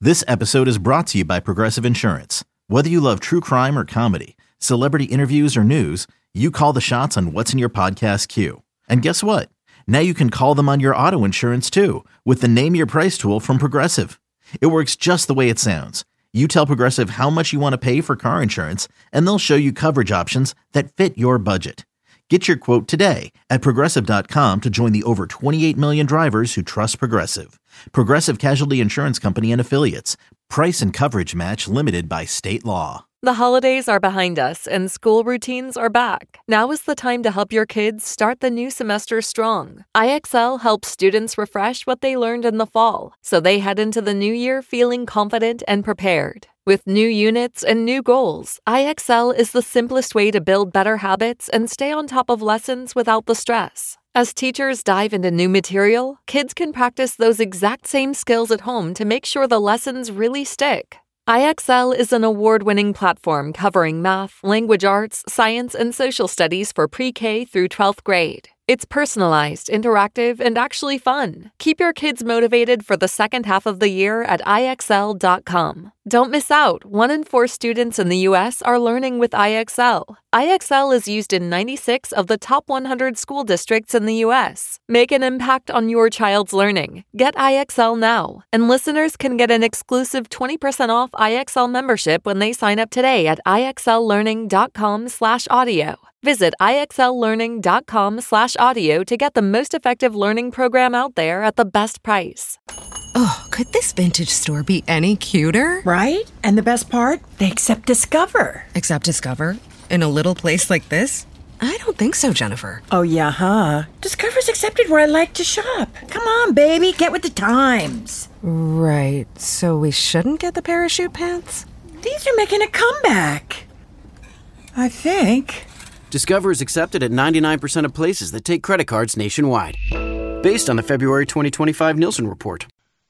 This episode is brought to you by Progressive Insurance. Whether you love true crime or comedy, celebrity interviews or news, you call the shots on what's in your podcast queue. And guess what? Now you can call them on your auto insurance too with the Name Your Price tool from Progressive. It works just the way it sounds. You tell Progressive how much you want to pay for car insurance, and they'll show you coverage options that fit your budget. Get your quote today at Progressive.com to join the over 28 million drivers who trust Progressive. Progressive Casualty Insurance Company and Affiliates. Price and coverage match limited by state law. The holidays are behind us and school routines are back. Now is the time to help your kids start the new semester strong. IXL helps students refresh what they learned in the fall, so they head into the new year feeling confident and prepared. With new units and new goals, IXL is the simplest way to build better habits and stay on top of lessons without the stress. As teachers dive into new material, kids can practice those exact same skills at home to make sure the lessons really stick. IXL is an award-winning platform covering math, language arts, science, and social studies for pre-K through 12th grade. It's personalized, interactive, and actually fun. Keep your kids motivated for the second half of the year at IXL.com. Don't miss out. 1 in 4 students in the U.S. are learning with IXL. IXL is used in 96 of the top 100 school districts in the U.S. Make an impact on your child's learning. Get IXL now. And listeners can get an exclusive 20% off IXL membership when they sign up today at IXLlearning.com/audio. Visit IXLlearning.com/audio to get the most effective learning program out there at the best price. Oh, could this vintage store be any cuter? Right? And the best part? They accept Discover. Accept Discover? In a little place like this? I don't think so, Jennifer. Oh, yeah, huh? Discover's accepted where I like to shop. Come on, baby, get with the times. Right, so we shouldn't get the parachute pants? These are making a comeback. I think. Discover is accepted at 99% of places that take credit cards nationwide. Based on the February 2025 Nielsen report.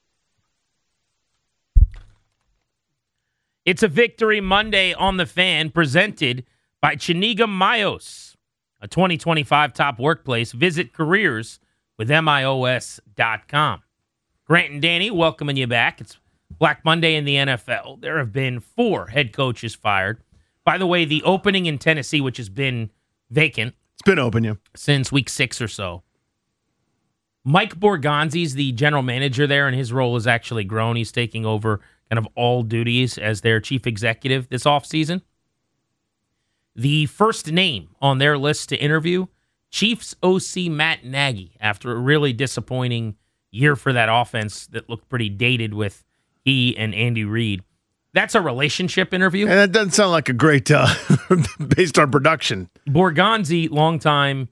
It's a Victory Monday on the Fan, presented by Chiniga Mayos, a 2025 top workplace. Visit careers with MIOS.com. Grant and Danny welcoming you back. It's Black Monday in the NFL. There have been 4 head coaches fired. By the way, the opening in Tennessee, which has been vacant. It's been open, yeah. Since week 6 or so. Mike Borgonzi's the general manager there, and his role has actually grown. He's taking over kind of all duties as their chief executive this offseason. The first name on their list to interview, Chiefs OC Matt Nagy, after a really disappointing year for that offense that looked pretty dated with he and Andy Reid. That's a relationship interview. And that doesn't sound like a great, based on production. Borgonzi, longtime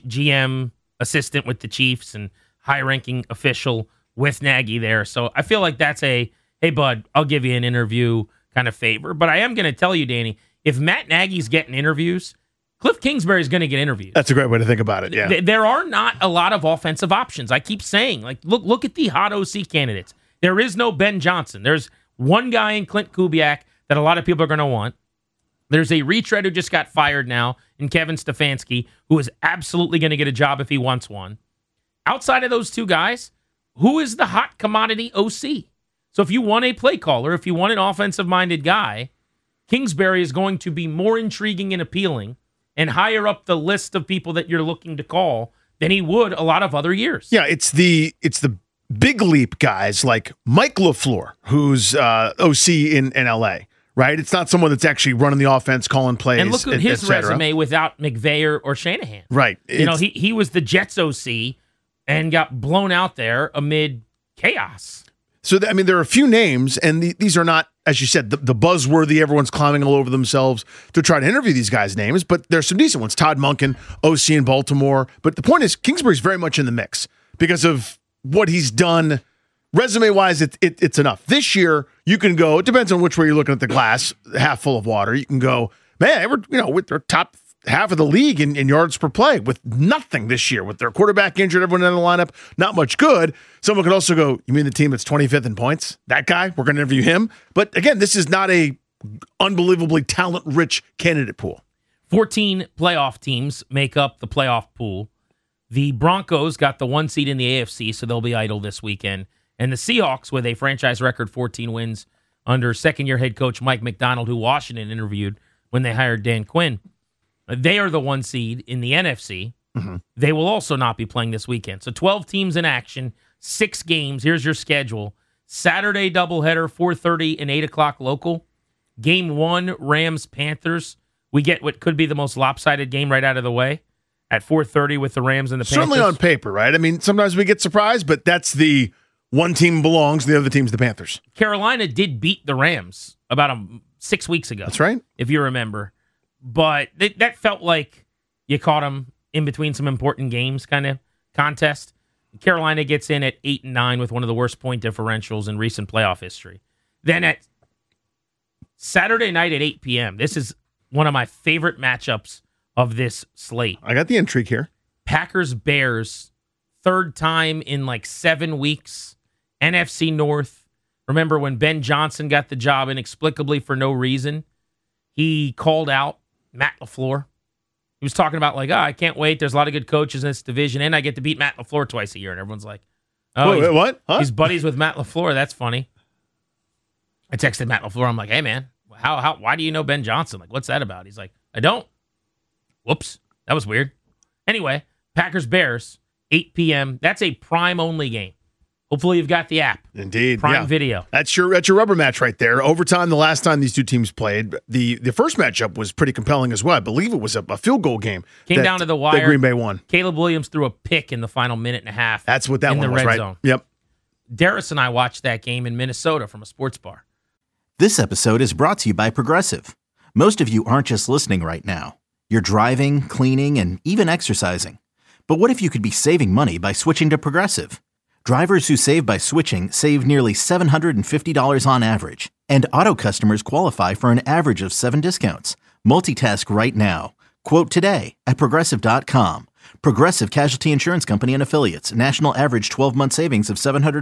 GM assistant with the Chiefs and high-ranking official with Nagy there. So I feel like that's a, hey, bud, I'll give you an interview kind of favor. But I am going to tell you, Danny, if Matt Nagy's getting interviews, Cliff Kingsbury's going to get interviews. That's a great way to think about it, yeah. There are not a lot of offensive options. I keep saying, like, look at the hot OC candidates. There is no Ben Johnson. There's one guy in Clint Kubiak that a lot of people are going to want. There's a retread who just got fired now in Kevin Stefanski, who is absolutely going to get a job if he wants one. Outside of those 2 guys, who is the hot commodity OC? So if you want a play caller, if you want an offensive-minded guy, Kingsbury is going to be more intriguing and appealing and higher up the list of people that you're looking to call than he would a lot of other years. Yeah, it's the big leap guys like Mike LaFleur, who's OC in LA, right? It's not someone that's actually running the offense, calling plays, and look at his resume without McVay or Shanahan. Right. He was the Jets OC and got blown out there amid chaos. So, there are a few names, and these are not, as you said, the buzzworthy, everyone's climbing all over themselves to try to interview these guys' names, but there's some decent ones. Todd Monken, OC in Baltimore. But the point is, Kingsbury's very much in the mix because of what he's done resume-wise. It's enough. This year, you can go, it depends on which way you're looking at the glass, half full of water. You can go, man, we're top half of the league in yards per play with nothing this year. With their quarterback injured, everyone in the lineup, not much good. Someone could also go, you mean the team that's 25th in points? That guy? We're going to interview him? But again, this is not a unbelievably talent-rich candidate pool. 14 playoff teams make up the playoff pool. The Broncos got the 1 seed in the AFC, so they'll be idle this weekend. And the Seahawks, with a franchise record 14 wins under second-year head coach Mike McDonald, who Washington interviewed when they hired Dan Quinn, they are the 1 seed in the NFC. Mm-hmm. They will also not be playing this weekend. So 12 teams in action, 6 games. Here's your schedule. Saturday doubleheader, 4:30 and 8 o'clock local. Game 1, Rams-Panthers. We get what could be the most lopsided game right out of the way at 4:30 with the Rams and the Panthers. Certainly on paper, right? I mean, sometimes we get surprised, but that's the one team belongs, the other team's the Panthers. Carolina did beat the Rams about 6 weeks ago. That's right. If you remember. But that felt like you caught them in between some important games kind of contest. Carolina gets in at 8-9 with one of the worst point differentials in recent playoff history. Then at Saturday night at 8 p.m., this is one of my favorite matchups of this slate. I got the intrigue here. Packers-Bears, third time in like 7 weeks. NFC North. Remember when Ben Johnson got the job inexplicably for no reason? He called out Matt LaFleur. He was talking about like, I can't wait. There's a lot of good coaches in this division, and I get to beat Matt LaFleur twice a year. And everyone's like, wait, what? Huh? He's buddies with Matt LaFleur. That's funny. I texted Matt LaFleur. I'm like, hey, man, why do you know Ben Johnson? Like, what's that about? He's like, I don't. Whoops. That was weird. Anyway, Packers-Bears, 8 p.m. That's a Prime-only game. Hopefully you've got the app. Indeed. Prime Video. That's your rubber match right there. Overtime, the last time these two teams played, the first matchup was pretty compelling as well. I believe it was a field goal game. Came down to the wire. That Green Bay won. Caleb Williams threw a pick in the final minute and a half. That's what that in one the was, red right? zone. Yep. Darius and I watched that game in Minnesota from a sports bar. This episode is brought to you by Progressive. Most of you aren't just listening right now. You're driving, cleaning, and even exercising. But what if you could be saving money by switching to Progressive? Drivers who save by switching save nearly $750 on average. And auto customers qualify for an average of 7 discounts. Multitask right now. Quote today at Progressive.com. Progressive Casualty Insurance Company and Affiliates. National average 12-month savings of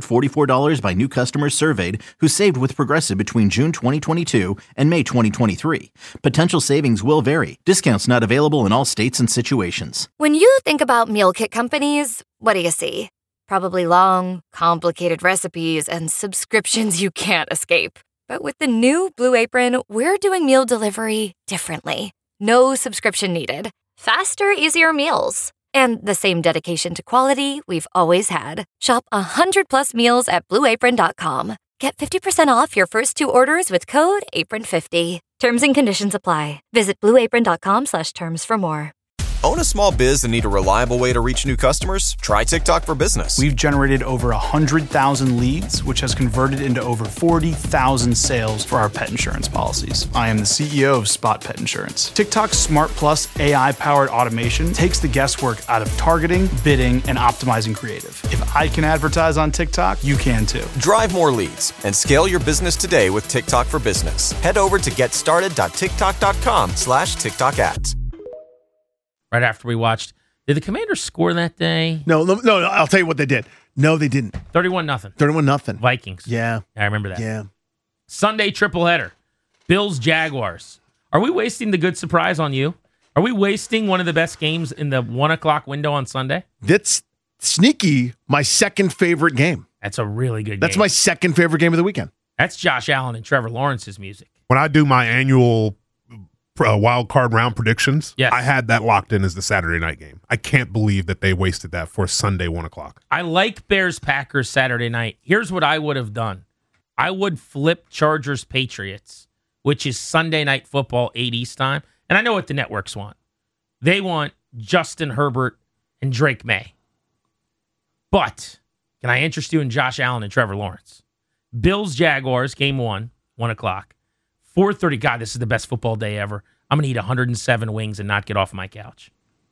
$744 by new customers surveyed who saved with Progressive between June 2022 and May 2023. Potential savings will vary. Discounts not available in all states and situations. When you think about meal kit companies, what do you see? Probably long, complicated recipes and subscriptions you can't escape. But with the new Blue Apron, we're doing meal delivery differently. No subscription needed. Faster, easier meals. And the same dedication to quality we've always had. Shop 100+ meals at BlueApron.com. Get 50% off your first 2 orders with code APRON50. Terms and conditions apply. Visit BlueApron.com/terms for more. Own a small biz and need a reliable way to reach new customers? Try TikTok for Business. We've generated over 100,000 leads, which has converted into over 40,000 sales for our pet insurance policies. I am the CEO of Spot Pet Insurance. TikTok's Smart Plus AI-powered automation takes the guesswork out of targeting, bidding, and optimizing creative. If I can advertise on TikTok, you can too. Drive more leads and scale your business today with TikTok for Business. Head over to getstarted.tiktok.com/TikTok ads. Right after we watched, did the Commanders score that day? No, I'll tell you what they did. No, they didn't. 31-0. 31-0. Vikings. Yeah. I remember that. Yeah. Sunday tripleheader. Bills-Jaguars. Are we wasting the good surprise on you? Are we wasting one of the best games in the 1 o'clock window on Sunday? That's sneaky my second favorite game. That's a really good game. That's my second favorite game of the weekend. That's Josh Allen and Trevor Lawrence's music. When I do my annual wild card round predictions, yes. I had that locked in as the Saturday night game. I can't believe that they wasted that for Sunday 1 o'clock. I like Bears-Packers Saturday night. Here's what I would have done. I would flip Chargers-Patriots, which is Sunday Night Football, 8 East time. And I know what the networks want. They want Justin Herbert and Drake May. But can I interest you in Josh Allen and Trevor Lawrence? Bills-Jaguars, game 1, 1 o'clock. 4:30. God, this is the best football day ever. I'm going to eat 107 wings and not get off my couch.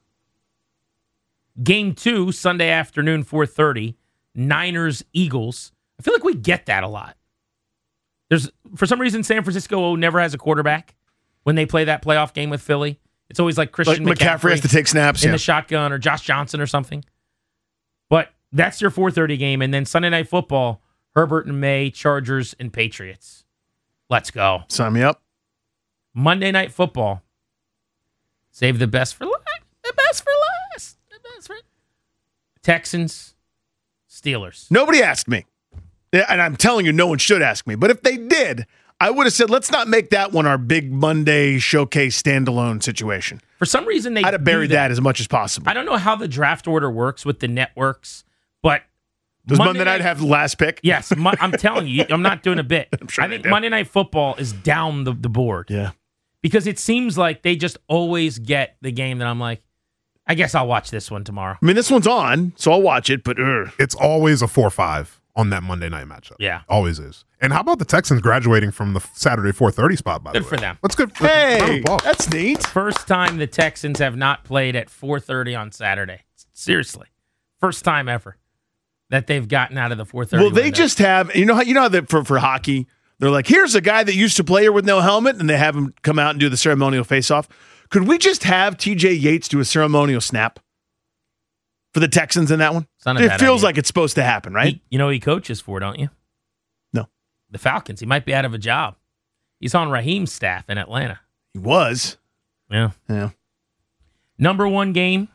Game 2, Sunday afternoon, 4:30. Niners-Eagles. I feel like we get that a lot. There's, for some reason, San Francisco never has a quarterback when they play that playoff game with Philly. It's always like Christian McCaffrey has to take snaps in the shotgun, or Josh Johnson or something. But that's your 4:30 game. And then Sunday Night Football, Herbert and May, Chargers and Patriots. Let's go. Sign me up. Monday Night Football. Save the best for last. The best for last. The best for Texans, Steelers. Nobody asked me. Yeah, and I'm telling you, no one should ask me. But if they did, I would have said, let's not make that one our big Monday showcase standalone situation. For some reason, I'd have buried that as much as possible. I don't know how the draft order works with the networks, but does Monday night have the last pick? Yes, I'm telling you, I'm not doing a bit. I think Monday Night Football is down the board. Yeah. Because it seems like they just always get the game that I'm like, I guess I'll watch this one tomorrow. I mean, this one's on, so I'll watch it, but it's always a 4-5 on that Monday night matchup. Yeah. Always is. And how about the Texans graduating from the Saturday 4:30 spot, by the way? Good for them. That's good. Hey, that's neat. First time the Texans have not played at 4:30 on Saturday. Seriously. First time ever that they've gotten out of the 4:30 Well, they window. just have, you know how that for hockey, they're like, here's a guy that used to play here with no helmet, and they have him come out and do the ceremonial face-off. Could we just have TJ Yates do a ceremonial snap for the Texans in that one? It feels like it's supposed to happen, right? You know who he coaches for, don't you? No. The Falcons. He might be out of a job. He's on Raheem's staff in Atlanta. He was. Yeah. Yeah. Number one game.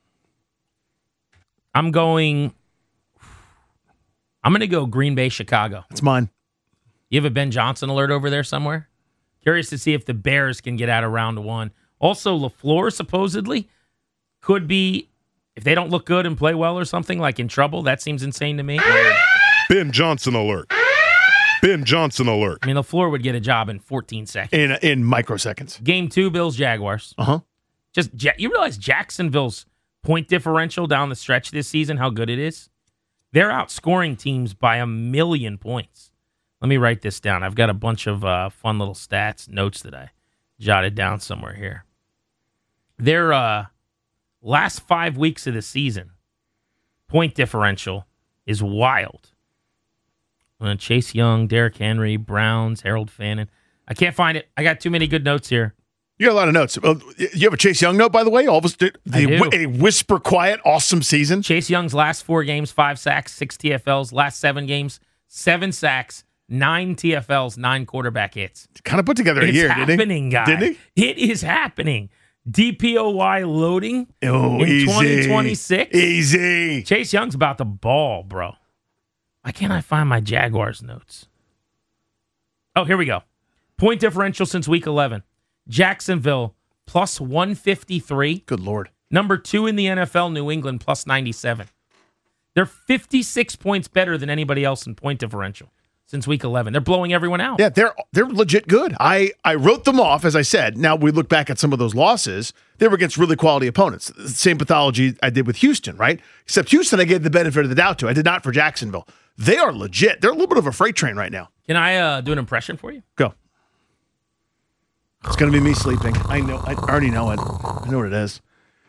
I'm going to go Green Bay, Chicago. That's mine. You have a Ben Johnson alert over there somewhere? Curious to see if the Bears can get out of round one. Also, LaFleur supposedly could be, if they don't look good and play well or something, like in trouble. That seems insane to me. Ben Johnson alert. Ben Johnson alert. I mean, LaFleur would get a job in 14 seconds. In microseconds. Game 2, Bills-Jaguars. Uh-huh. You realize Jacksonville's point differential down the stretch this season, how good it is? They're outscoring teams by 1,000,000 points. Let me write this down. I've got a bunch of fun little stats, notes that I jotted down somewhere here. Their last 5 weeks of the season, point differential is wild. Chase Young, Derrick Henry, Browns, Harold Fannin. I can't find it. I got too many good notes here. You got a lot of notes. You have a Chase Young note, by the way? All of us did. A whisper quiet, awesome season. Chase Young's last 4 games, 5 sacks, 6 TFLs. Last 7 games, 7 sacks, 9 TFLs, 9 quarterback hits. Kind of put together a year, didn't he? It's happening, guy. Didn't he? It is happening. DPOY loading in easy. 2026. Easy. Chase Young's about to ball, bro. Why can't I find my Jaguars notes? Oh, here we go. Point differential since week 11. Jacksonville, plus 153. Good Lord. Number 2 in the NFL, New England, plus 97. They're 56 points better than anybody else in point differential since week 11. They're blowing everyone out. Yeah, they're legit good. I wrote them off, as I said. Now we look back at some of those losses. They were against really quality opponents. Same pathology I did with Houston, right? Except Houston, I gave the benefit of the doubt to. I did not for Jacksonville. They are legit. They're a little bit of a freight train right now. Can I do an impression for you? Go. It's going to be me sleeping. I know. I already know it. I know what it is.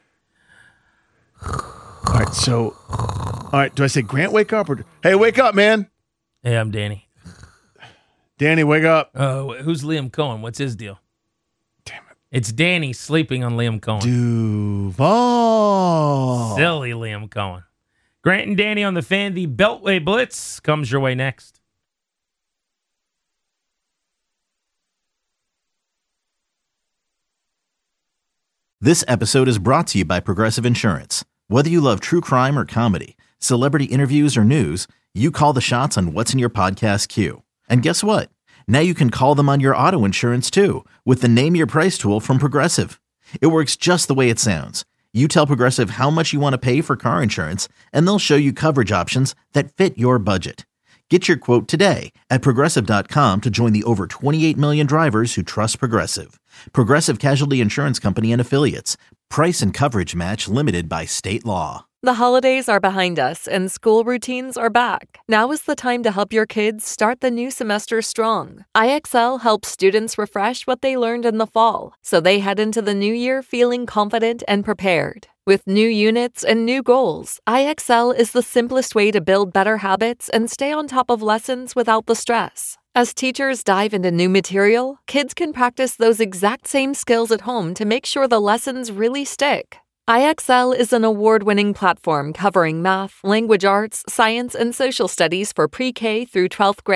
All right, do I say Grant, wake up? Or hey, wake up, man. Hey, I'm Danny. Danny, wake up. Who's Liam Cohen? What's his deal? Damn it. It's Danny sleeping on Liam Cohen. Duval. Silly Liam Cohen. Grant and Danny on the Fan. The Beltway Blitz comes your way next. This episode is brought to you by Progressive Insurance. Whether you love true crime or comedy, celebrity interviews or news, you call the shots on what's in your podcast queue. And guess what? Now you can call them on your auto insurance too with the Name Your Price tool from Progressive. It works just the way it sounds. You tell Progressive how much you want to pay for car insurance, and they'll show you coverage options that fit your budget. Get your quote today at Progressive.com to join the over 28 million drivers who trust Progressive. Progressive Casualty Insurance Company and Affiliates. Price and coverage match limited by state law. The holidays are behind us and school routines are back. Now is the time to help your kids start the new semester strong. IXL helps students refresh what they learned in the fall, so they head into the new year feeling confident and prepared. With new units and new goals, IXL is the simplest way to build better habits and stay on top of lessons without the stress. As teachers dive into new material, kids can practice those exact same skills at home to make sure the lessons really stick. IXL is an award-winning platform covering math, language arts, science, and social studies for pre-K through 12th grade.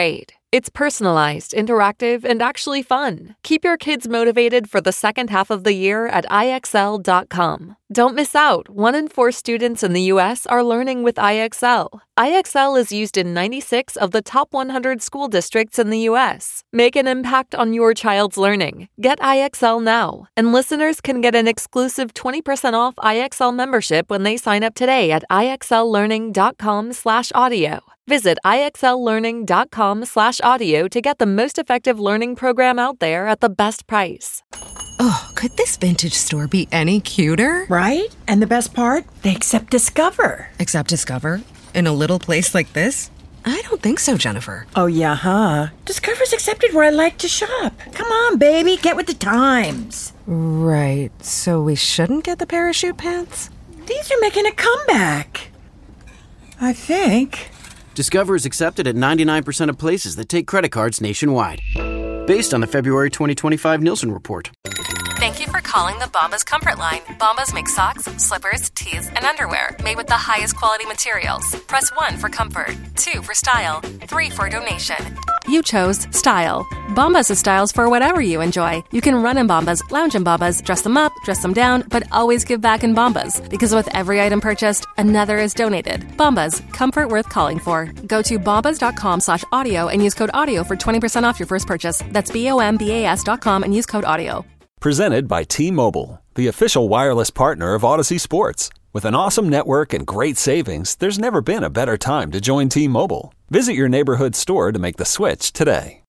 It's personalized, interactive, and actually fun. Keep your kids motivated for the second half of the year at IXL.com. Don't miss out. 1 in 4 students in the U.S. are learning with IXL. IXL is used in 96 of the top 100 school districts in the U.S. Make an impact on your child's learning. Get IXL now. And listeners can get an exclusive 20% off IXL membership when they sign up today at IXLlearning.com/audio. Visit IXLlearning.com/audio to get the most effective learning program out there at the best price. Oh, could this vintage store be any cuter? Right? And the best part? They accept Discover. Accept Discover? In a little place like this? I don't think so, Jennifer. Oh, yeah, huh? Discover's accepted where I like to shop. Come on, baby, get with the times. Right, so we shouldn't get the parachute pants? These are making a comeback. I think. Discover is accepted at 99% of places that take credit cards nationwide. Based on the February 2025 Nielsen report. Thank you for calling the Bombas Comfort Line. Bombas make socks, slippers, tees, and underwear made with the highest quality materials. Press 1 for comfort, 2 for style, 3 for donation. You chose style. Bombas has styles for whatever you enjoy. You can run in Bombas, lounge in Bombas, dress them up, dress them down, but always give back in Bombas. Because with every item purchased, another is donated. Bombas, comfort worth calling for. Go to bombas.com/audio and use code AUDIO for 20% off your first purchase. That's BOMBAS.com and use code AUDIO. Presented by T-Mobile, the official wireless partner of Odyssey Sports. With an awesome network and great savings, there's never been a better time to join T-Mobile. Visit your neighborhood store to make the switch today.